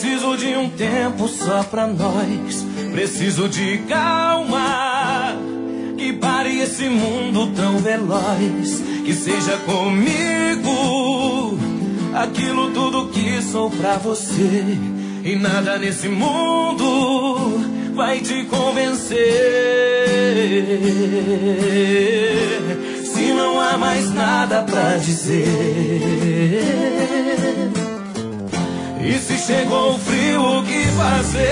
Preciso de um tempo só pra nós. Preciso de calma, que pare esse mundo tão veloz. Que seja comigo aquilo tudo que sou pra você. E nada nesse mundo vai te convencer. Se não há mais nada pra dizer. E se chegou o frio, o que fazer?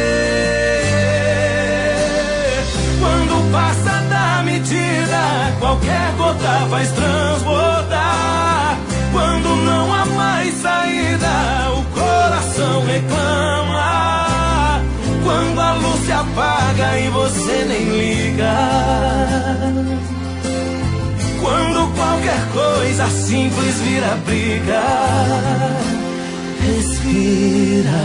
Quando passa da medida, qualquer gota faz transbordar. Quando não há mais saída, o coração reclama. Quando a luz se apaga e você nem liga. Quando qualquer coisa simples vira briga. Respira.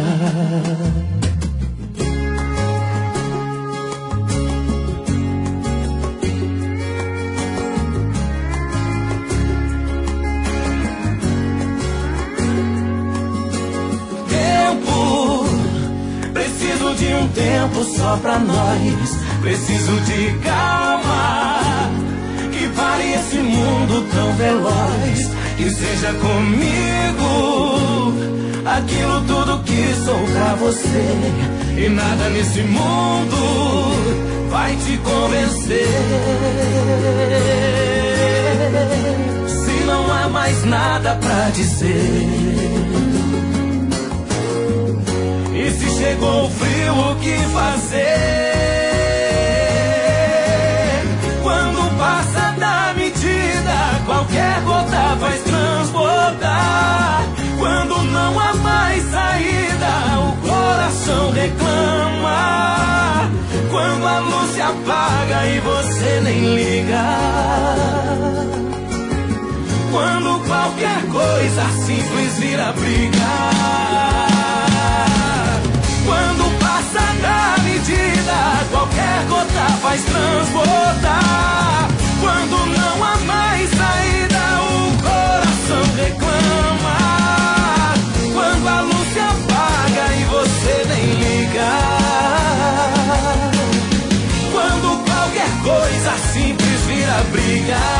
Tempo, preciso de um tempo só pra nós. Preciso de calma, que pare esse mundo tão veloz. Que seja comigo aquilo tudo que sou pra você. E nada nesse mundo vai te convencer. Se não há mais nada pra dizer. E se chegou o frio, o que fazer? Quando passa da medida, qualquer gota faz transbordar. Quando não há mais saída, o coração reclama. Quando a luz se apaga e você nem liga. Quando qualquer coisa simples vira briga. Quando passa da medida, qualquer gota faz transbordar. Quando não há mais saída, o coração reclama. Quando a luz se apaga e você nem liga. Quando qualquer coisa simples vira briga.